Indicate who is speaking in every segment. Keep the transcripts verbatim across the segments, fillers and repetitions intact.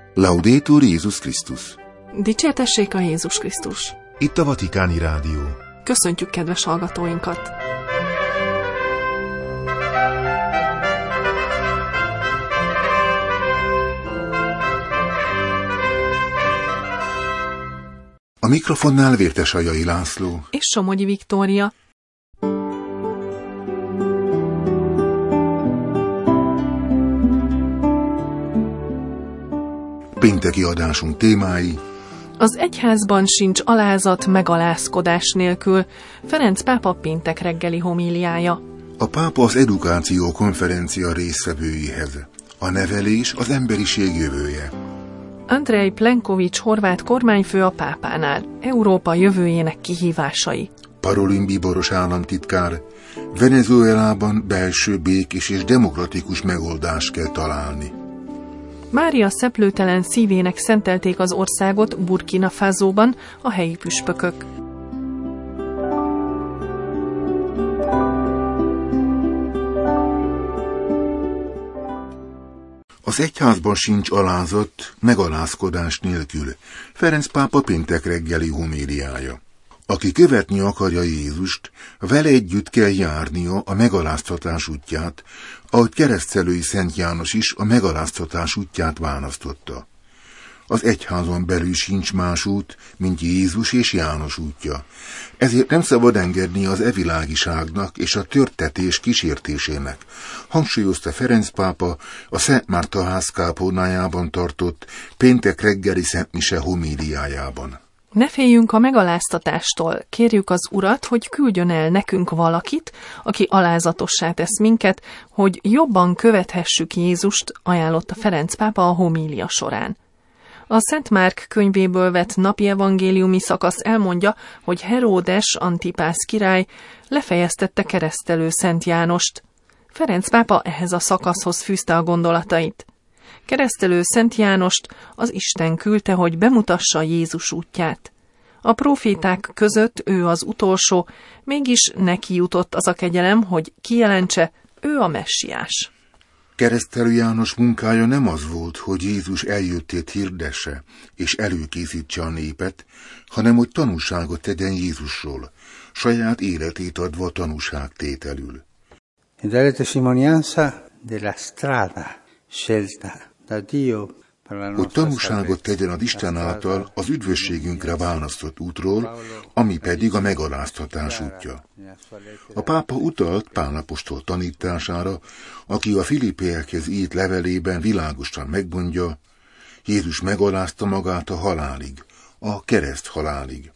Speaker 1: Laudetur Jézus Krisztus.
Speaker 2: Dicsértessék a Jézus Krisztus.
Speaker 1: Itt a Vatikáni Rádió.
Speaker 2: Köszöntjük kedves hallgatóinkat.
Speaker 1: A mikrofonnál Vértesajai László
Speaker 2: és Somogyi Viktória.
Speaker 1: Pénteki adásunk témái:
Speaker 2: Az egyházban sincs alázat megalázkodás nélkül. Ferenc pápa péntek reggeli homíliája.
Speaker 1: A pápa az edukáció konferencia résztvevőihez. A nevelés az emberiség jövője.
Speaker 2: Andrej Plenković horvát kormányfő a pápánál. Európa jövőjének kihívásai.
Speaker 1: Parolin bíboros államtitkár: Venezuelában belső békés és demokratikus megoldást kell találni.
Speaker 2: Mária szeplőtelen szívének szentelték az országot Burkina Fasóban a helyi püspökök.
Speaker 1: Az egyházban sincs alázat megalázkodás nélkül. Ferenc pápa péntek reggeli homíliája. Aki követni akarja Jézust, vele együtt kell járnia a megaláztatás útját, ahogy keresztelői Szent János is a megaláztatás útját választotta. Az egyházon belül sincs más út, mint Jézus és János útja. Ezért nem szabad engedni az evilágiságnak és a törtetés kísértésének, hangsúlyozta Ferenc pápa a Szent Márta ház kápolnájában tartott péntek reggeli szentmise homíliájában.
Speaker 2: Ne féljünk a megaláztatástól, kérjük az Urat, hogy küldjön el nekünk valakit, aki alázatossá tesz minket, hogy jobban követhessük Jézust, ajánlotta Ferenc pápa a homília során. A Szent Márk könyvéből vett napi evangéliumi szakasz elmondja, hogy Heródes Antipász király lefejeztette keresztelő Szent Jánost. Ferenc pápa ehhez a szakaszhoz fűzte a gondolatait. Keresztelő Szent Jánost az Isten küldte, hogy bemutassa Jézus útját. A próféták között ő az utolsó, mégis neki jutott az a kegyelem, hogy kijelentse, ő a messiás.
Speaker 1: Keresztelő János munkája nem az volt, hogy Jézus eljöttét hirdesse és előkészítse a népet, hanem hogy tanúságot tegyen Jézusról, saját életét adva tanúságtételül.
Speaker 3: Della testimonianza della strada scelta da Dio.
Speaker 1: Hogy tanúságot tegyen az Isten által az üdvösségünkre választott útról, ami pedig a megaláztatás útja. A pápa utalt Pál apostol tanítására, aki a Filippiekhez írt levelében világosan megmondja, Jézus megalázta magát a halálig, a kereszt halálig.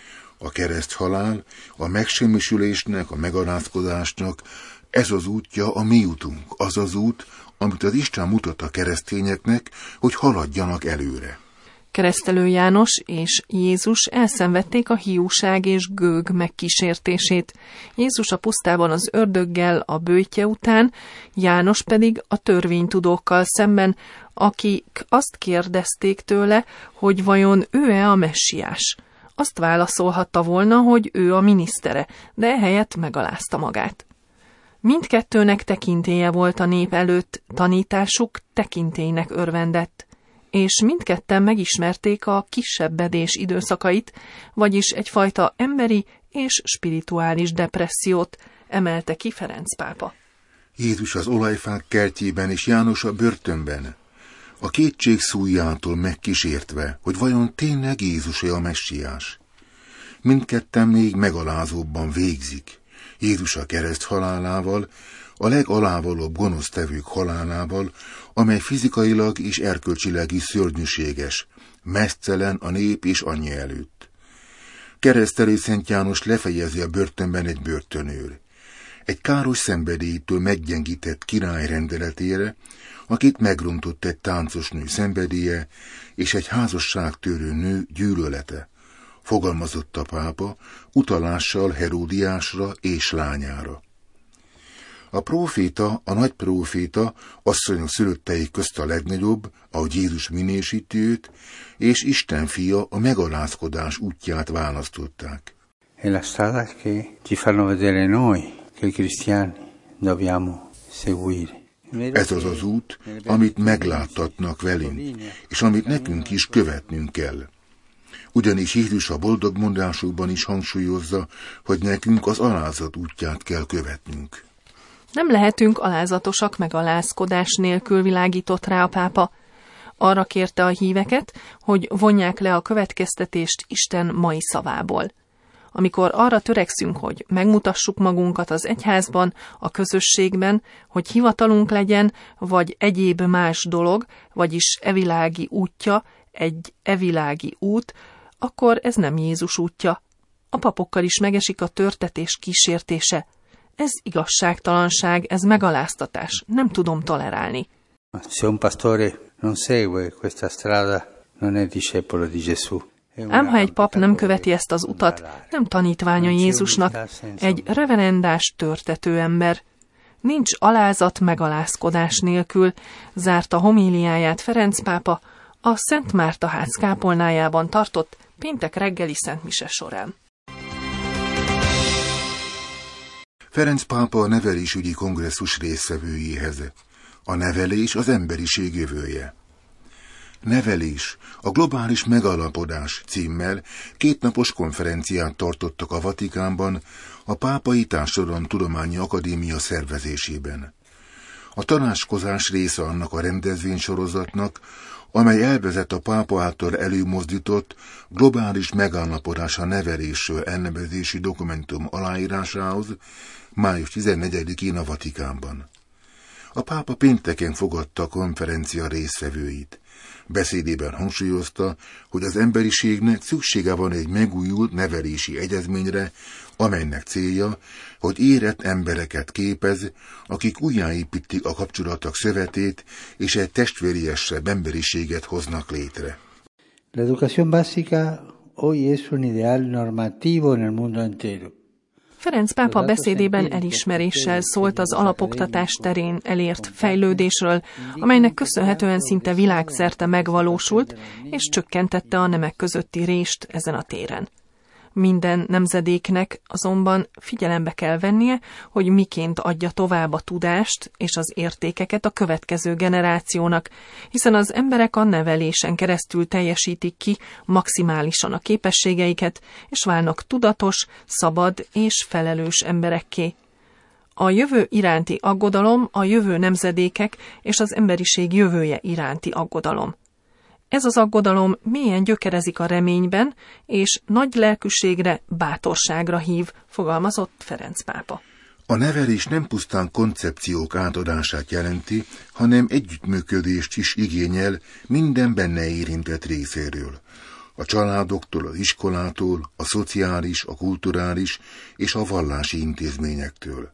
Speaker 1: A kereszt halál, a megsemmisülésnek, a megalázkodásnak, ez az útja a mi útunk, az az út, amit az Isten mutat a keresztényeknek, hogy haladjanak előre.
Speaker 2: Keresztelő János és Jézus elszenvedték a hiúság és gőg megkísértését. Jézus a pusztában az ördöggel a böjtje után, János pedig a törvénytudókkal szemben, akik azt kérdezték tőle, hogy vajon ő-e a messiás. Azt válaszolhatta volna, hogy ő a minisztere, de ehelyett megalázta magát. Mindkettőnek tekintélye volt a nép előtt, tanításuk tekintélynek örvendett, és mindketten megismerték a kisebbedés időszakait, vagyis egyfajta emberi és spirituális depressziót, emelte ki Ferenc pápa.
Speaker 1: Jézus az olajfák kertjében és János a börtönben, a kétség szújjától megkísértve, hogy vajon tényleg Jézus-e a messiás. Mindketten még megalázóbban végzik. Jézus a kereszt halálával, a legalávalóbb gonosztevők halálával, amely fizikailag és erkölcsileg is szörnyűséges, meztelen a nép és anyja előtt. Keresztelő Szent János lefejezi a börtönben egy börtönőr. Egy káros szenvedélytől meggyengített király rendeletére, akit megrontott egy táncos nő szenvedélye és egy házasságtörő nő gyűlölete, fogalmazott a pápa, utalással Heródiásra és lányára. A próféta, a nagy próféta, asszonyok szülöttei közt a legnagyobb, ahogy Jézus minősíti őt, és Isten fia a megalázkodás útját választották.
Speaker 3: È la strada che ci fanno vedere noi, che i cristiani dobbiamo seguire.
Speaker 1: Ez az az út, amit megláttatnak velünk, és amit nekünk is követnünk kell. Ugyanis Jézus a boldog mondásokban is hangsúlyozza, hogy nekünk az alázat útját kell követnünk.
Speaker 2: Nem lehetünk alázatosak, meg alázkodás nélkül világított rá a pápa. Arra kérte a híveket, hogy vonják le a következtetést Isten mai szavából. Amikor arra törekszünk, hogy megmutassuk magunkat az egyházban, a közösségben, hogy hivatalunk legyen, vagy egyéb más dolog, vagyis evilági útja, egy evilági út, akkor ez nem Jézus útja. A papokkal is megesik a törtetés kísértése. Ez igazságtalanság, ez megaláztatás. Nem tudom tolerálni.
Speaker 3: Se un pastore non segue questa strada, non è discepolo di Gesù.
Speaker 2: Ám ha egy pap nem követi ezt az utat, nem tanítványa Jézusnak, egy reverendás törtető ember. Nincs alázat megalázkodás nélkül, zárta homíliáját Ferenc pápa a Szent Márta ház kápolnájában tartott péntek reggeli szentmise során.
Speaker 1: Ferenc pápa a nevelésügyi kongresszus résztvevőjéhez. A nevelés az emberiség jövője. Nevelés, a globális megalapodás címmel kétnapos konferenciát tartottak a Vatikánban a Pápai Társadalomtudományi Akadémia szervezésében. A tanácskozás része annak a rendezvénysorozatnak, amely elvezet a pápa által előmozdított globális megállapodás a nevelésről elnevezési dokumentum aláírásához május tizennegyedikén a Vatikánban. A pápa pénteken fogadta a konferencia résztvevőit. Beszédében hangsúlyozta, hogy az emberiségnek szüksége van egy megújult nevelési egyezményre, amelynek célja, hogy érett embereket képez, akik újjáépítik a kapcsolatok szövetét, és egy testvériesebb emberiséget hoznak létre.
Speaker 3: La educación básica hoy es un ideal normativo en el mundo entero.
Speaker 2: Ferenc pápa beszédében elismeréssel szólt az alapoktatás terén elért fejlődésről, amelynek köszönhetően szinte világszerte megvalósult, és csökkentette a nemek közötti rést ezen a téren. Minden nemzedéknek azonban figyelembe kell vennie, hogy miként adja tovább a tudást és az értékeket a következő generációnak, hiszen az emberek a nevelésen keresztül teljesítik ki maximálisan a képességeiket, és válnak tudatos, szabad és felelős emberekké. A jövő iránti aggodalom a jövő nemzedékek és az emberiség jövője iránti aggodalom. Ez az aggodalom mélyen gyökerezik a reményben, és nagy lelkűségre, bátorságra hív, fogalmazott Ferenc pápa.
Speaker 1: A nevelés nem pusztán koncepciók átadását jelenti, hanem együttműködést is igényel minden benne érintett részéről. A családoktól, az iskolától, a szociális, a kulturális és a vallási intézményektől.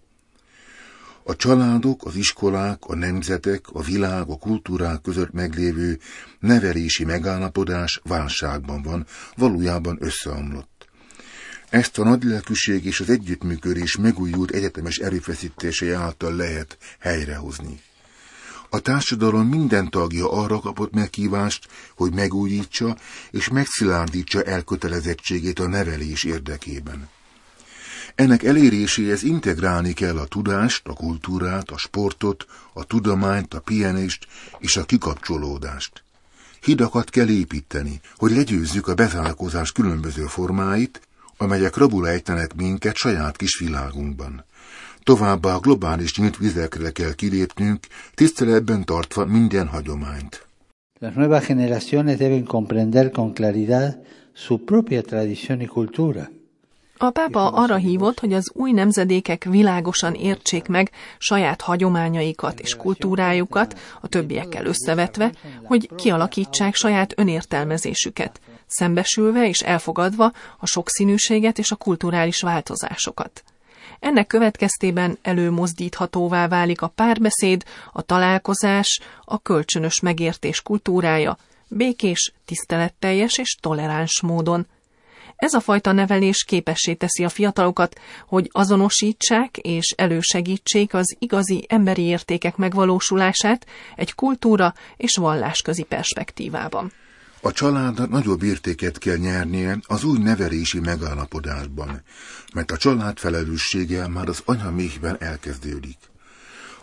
Speaker 1: A családok, az iskolák, a nemzetek, a világ, a kultúrák között meglévő nevelési megállapodás válságban van, valójában összeomlott. Ezt a nagylelkűség és az együttműködés megújult egyetemes erőfeszítései által lehet helyrehozni. A társadalom minden tagja arra kapott meghívást, hogy megújítsa és megszilárdítsa elkötelezettségét a nevelés érdekében. Ennek eléréséhez integrálni kell a tudást, a kultúrát, a sportot, a tudományt, a pihenést és a kikapcsolódást. Hidakat kell építeni, hogy legyőzzük a bezárkózás különböző formáit, amelyek rabul ejtenek minket saját kis világunkban. Továbbá a globális nyílt vizekre kell kilépnünk, tiszteletben tartva minden hagyományt.
Speaker 3: Las nuevas generaciones deben comprender con claridad su propia tradición y cultura.
Speaker 2: A pápa arra hívott, hogy az új nemzedékek világosan értsék meg saját hagyományaikat és kultúrájukat, a többiekkel összevetve, hogy kialakítsák saját önértelmezésüket, szembesülve és elfogadva a sokszínűséget és a kulturális változásokat. Ennek következtében előmozdíthatóvá válik a párbeszéd, a találkozás, a kölcsönös megértés kultúrája, békés, tiszteletteljes és toleráns módon. Ez a fajta nevelés képessé teszi a fiatalokat, hogy azonosítsák és elősegítsék az igazi emberi értékek megvalósulását egy kultúra és vallásközi perspektívában.
Speaker 1: A családnak nagyobb értéket kell nyernie az új nevelési megállapodásban, mert a család felelőssége már az anyaméhben elkezdődik.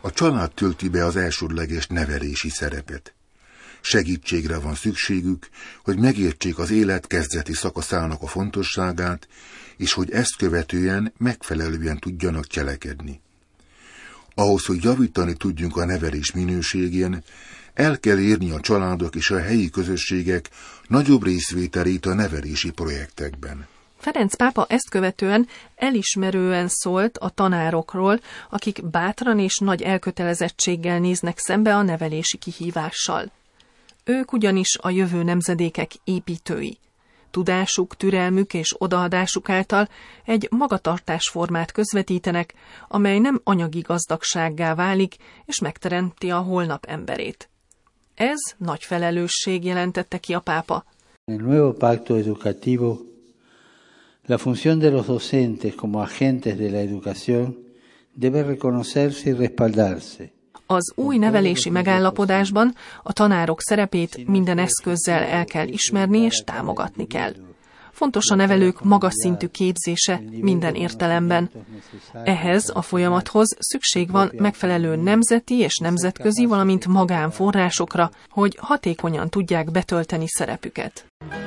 Speaker 1: A család tölti be az elsődleges nevelési szerepet. Segítségre van szükségük, hogy megértsék az élet kezdeti szakaszának a fontosságát, és hogy ezt követően megfelelően tudjanak cselekedni. Ahhoz, hogy javítani tudjunk a nevelés minőségén, el kell érni a családok és a helyi közösségek nagyobb részvételét a nevelési projektekben.
Speaker 2: Ferenc pápa ezt követően elismerően szólt a tanárokról, akik bátran és nagy elkötelezettséggel néznek szembe a nevelési kihívással. Ők ugyanis a jövő nemzedékek építői. Tudásuk, türelmük és odaadásuk által egy magatartásformát közvetítenek, amely nem anyagi gazdagsággá válik, és megteremti a holnap emberét. Ez nagy felelősség, jelentette ki a pápa.
Speaker 3: El nuevo pacto educativo, la función de los docentes como agentes de la educación debe reconocerse y respaldarse.
Speaker 2: Az új nevelési megállapodásban a tanárok szerepét minden eszközzel el kell ismerni és támogatni kell. Fontos a nevelők magas szintű képzése minden értelemben. Ehhez a folyamathoz szükség van megfelelő nemzeti és nemzetközi, valamint magánforrásokra, hogy hatékonyan tudják betölteni szerepüket.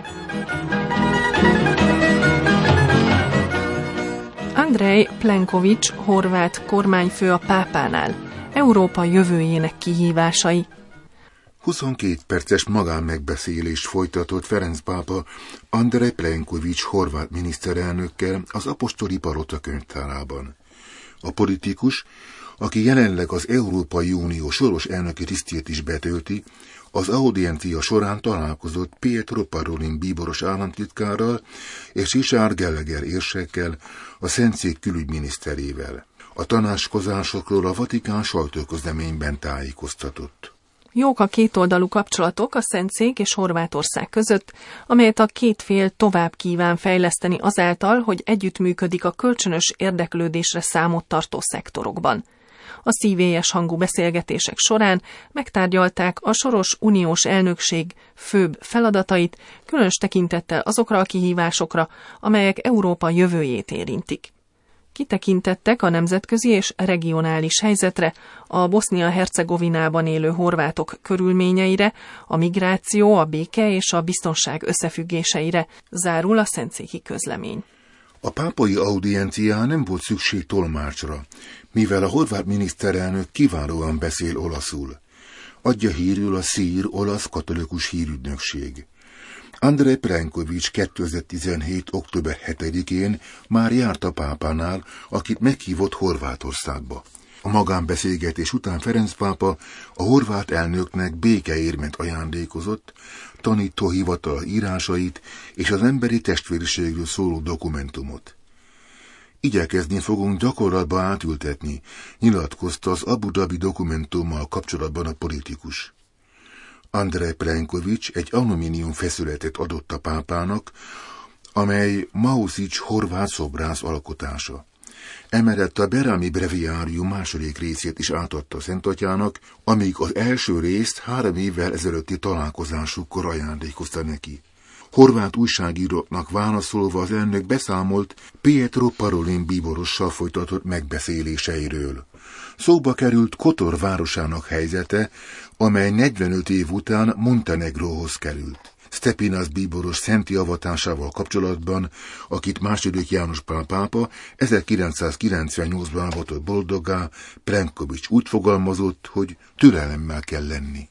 Speaker 2: Andrej Plenković, horvát kormányfő a pápánál. Európa jövőjének kihívásai.
Speaker 1: huszonkét perces magánmegbeszélést folytatott Ferenc pápa Andrej Plenković horvát miniszterelnökkel az Apostoli Palota könyvtárában. A politikus, aki jelenleg az Európai Unió soros elnöki tisztjét is betölti, az audiencia során találkozott Pietro Parolin bíboros államtitkárral és Richard Gallagher érsekkel, a Szentszék külügyminiszterével. A tanácskozásokról a Vatikán sajtóközleményben tájékoztatott.
Speaker 2: Jók a kétoldalú kapcsolatok a Szentszék és Horvátország között, amelyet a két fél tovább kíván fejleszteni azáltal, hogy együttműködik a kölcsönös érdeklődésre számot tartó szektorokban. A szívélyes hangú beszélgetések során megtárgyalták a soros uniós elnökség főbb feladatait, különös tekintettel azokra a kihívásokra, amelyek Európa jövőjét érintik. Kitekintettek a nemzetközi és regionális helyzetre, a Bosznia-Hercegovinában élő horvátok körülményeire, a migráció, a béke és a biztonság összefüggéseire, zárul a szentszéki közlemény.
Speaker 1: A pápai audiencián nem volt szükség tolmácsra, mivel a horvát miniszterelnök kiválóan beszél olaszul. Adja hírül a szír olasz katolikus hírügynökség. Andrej Plenković kétezer-tizenhét. október hetedikén már járt a pápánál, akit meghívott Horvátországba. A magánbeszélgetés után Ferenc pápa a horvát elnöknek békeérmet ajándékozott, tanítóhivatal írásait és az emberi testvériségről szóló dokumentumot. Igyekezni fogunk gyakorlatba átültetni, nyilatkozta az Abu Dhabi dokumentummal kapcsolatban a politikus. Andrej Plenković egy alumínium feszületet adott a pápának, amely Mausic horvát szobrász alkotása. Emellett a Berami breviárium második részét is átadta Szentatyának, amíg az első részt három évvel ezelőtti találkozásukkor ajándékozta neki. Horvát újságíróknak válaszolva az elnök beszámolt Pietro Parolin bíborossal folytatott megbeszéléseiről. Szóba került Kotor városának helyzete, amely negyvenöt év után Montenegróhoz került. Stepinasz bíboros szenti avatásával kapcsolatban, akit második János Pál pápa ezerkilencszázkilencvennyolcban avatott boldoggá, Plenković úgy fogalmazott, hogy türelemmel kell lenni.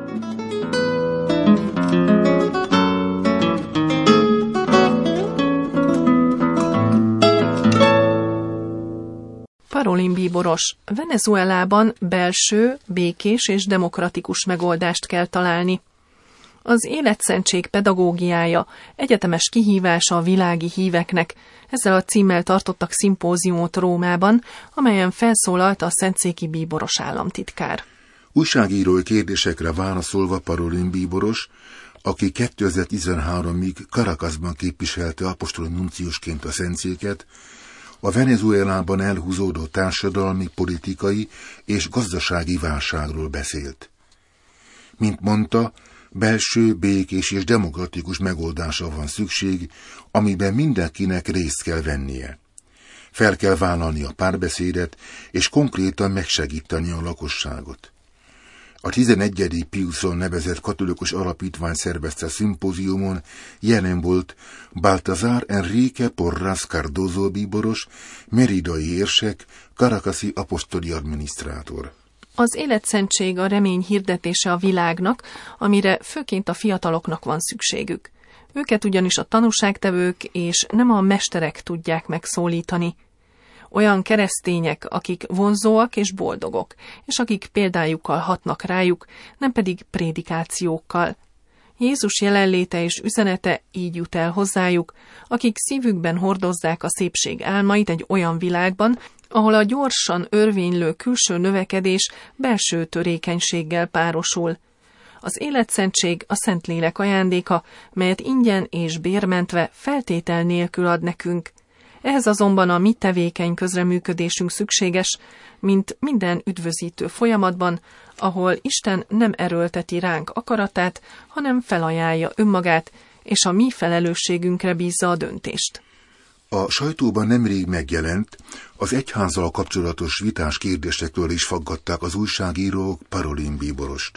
Speaker 2: Parolin bíboros, Venezuelában belső, békés és demokratikus megoldást kell találni. Az életszentség pedagógiája, egyetemes kihívása a világi híveknek, ezzel a címmel tartottak szimpóziumot Rómában, amelyen felszólalt a szentszéki bíboros államtitkár.
Speaker 1: Újságírói kérdésekre válaszolva Parolin bíboros, aki kétezer-tizenháromig Caracasban képviselte apostoli nunciusként a szentszéket, a Venezuelában elhúzódó társadalmi, politikai és gazdasági válságról beszélt. Mint mondta, belső, békés és demokratikus megoldásra van szükség, amiben mindenkinek részt kell vennie. Fel kell vállalni a párbeszédet, és konkrétan megsegíteni a lakosságot. A tizenegyedik Piusról nevezett katolikus alapítvány szervezte szimpóziumon jelen volt Baltazar Enrique Porras Cardozo bíboros, meridai érsek, caracasi apostoli adminisztrátor.
Speaker 2: Az életszentség a remény hirdetése a világnak, amire főként a fiataloknak van szükségük. Őket ugyanis a tanúságtevők és nem a mesterek tudják megszólítani. Olyan keresztények, akik vonzóak és boldogok, és akik példájukkal hatnak rájuk, nem pedig prédikációkkal. Jézus jelenléte és üzenete így jut el hozzájuk, akik szívükben hordozzák a szépség álmait egy olyan világban, ahol a gyorsan örvénylő külső növekedés belső törékenységgel párosul. Az életszentség a Szentlélek ajándéka, melyet ingyen és bérmentve feltétel nélkül ad nekünk. Ehhez azonban a mi tevékeny közreműködésünk szükséges, mint minden üdvözítő folyamatban, ahol Isten nem erőlteti ránk akaratát, hanem felajánlja önmagát, és a mi felelősségünkre bízza a döntést.
Speaker 1: A sajtóban nemrég megjelent, az egyházzal kapcsolatos vitás kérdésekről is faggatták az újságírók Parolin bíborost.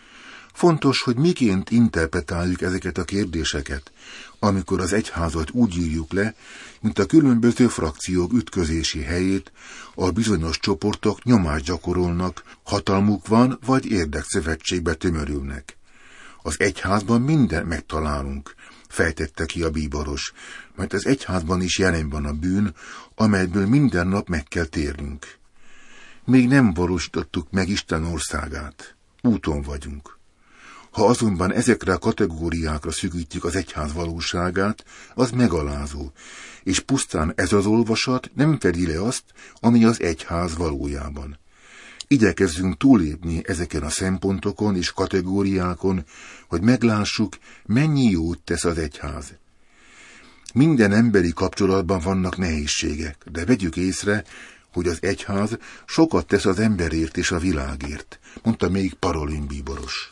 Speaker 1: Fontos, hogy miként interpretáljuk ezeket a kérdéseket, amikor az egyházat úgy írjuk le, mint a különböző frakciók ütközési helyét, ahol bizonyos csoportok nyomást gyakorolnak, hatalmuk van, vagy érdekszövetségbe tömörülnek. Az egyházban mindent megtalálunk, fejtette ki a bíboros, mert az egyházban is jelen van a bűn, amelyből minden nap meg kell térnünk. Még nem valósítottuk meg Isten országát. Úton vagyunk. Ha azonban ezekre a kategóriákra szűkítjük az egyház valóságát, az megalázó, és pusztán ez az olvasat nem fedi le azt, ami az egyház valójában. Igyekezzünk túlépni ezeken a szempontokon és kategóriákon, hogy meglássuk, mennyi jót tesz az egyház. Minden emberi kapcsolatban vannak nehézségek, de vegyük észre, hogy az egyház sokat tesz az emberért és a világért, mondta még Parolin bíboros.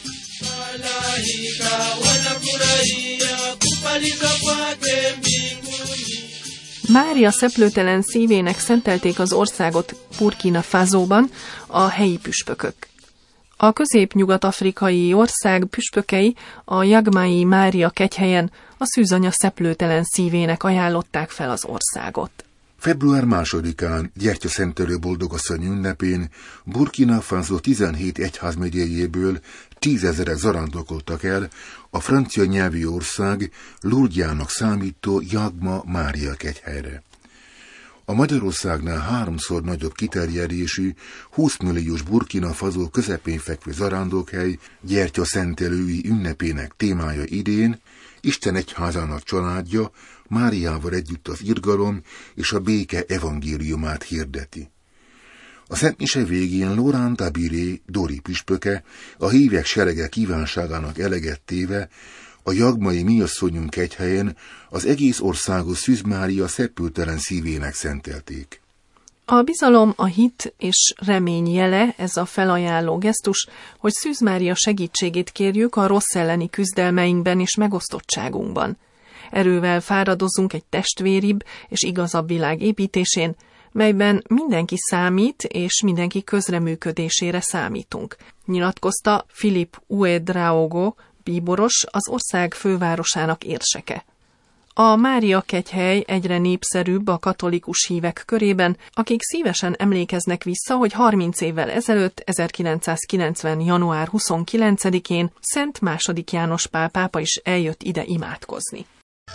Speaker 2: Mária szeplőtelen szívének szentelték az országot Burkina Fasóban a helyi püspökök. A közép-nyugat-afrikai ország püspökei a Jagmai Mária kegyhelyen a szűzanya szeplőtelen szívének ajánlották fel az országot.
Speaker 1: február másodikán gyertyaszentelő boldogasszony ünnepén Burkina Faso tizenhét egyházmegyéjéből tízezerek zarándokoltak el a francia nyelvű ország Lourdesjának számító Jagma Mária kegyhelyre. A Magyarországnál háromszor nagyobb kiterjedésű, húsz milliós Burkina Faso közepén fekvő zarándokhely gyertyaszentelői ünnepének témája idén Isten egyházának családja Máriával együtt az irgalom és a béke evangéliumát hirdeti. A Szent Mise végén Laurent Dabiré, Dori püspöke, a hívek serege kívánságának eleget téve, a Jagmai Mi Asszonyunk kegyhelyen az egész országot Szűz Mária szeplőtelen szívének szentelték.
Speaker 2: A bizalom, a hit és remény jele, ez a felajánló gesztus, hogy Szűz Mária segítségét kérjük a rossz elleni küzdelmeinkben és megosztottságunkban. Erővel fáradozunk egy testvéribb és igazabb világ építésén, melyben mindenki számít, és mindenki közreműködésére számítunk, nyilatkozta Philippe Ouedraogo, bíboros, az ország fővárosának érseke. A Mária kegyhely egyre népszerűbb a katolikus hívek körében, akik szívesen emlékeznek vissza, hogy harminc évvel ezelőtt, ezerkilencszázkilencven. január huszonkilencedikén Szent második János Pál pápa is eljött ide imádkozni.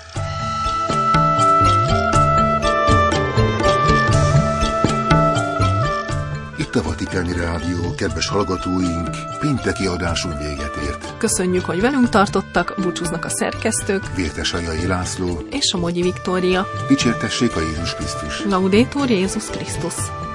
Speaker 1: Itt a Vatikáni Rádió, kedves hallgatóink, pénteki adásunk véget ért.
Speaker 2: Köszönjük, hogy velünk tartottak, búcsúznak a szerkesztők,
Speaker 1: Vértesajai László
Speaker 2: és a Mogyi Viktória.
Speaker 1: Dicsértessék a Jézus Krisztus.
Speaker 2: Laudetur Jézus Krisztus.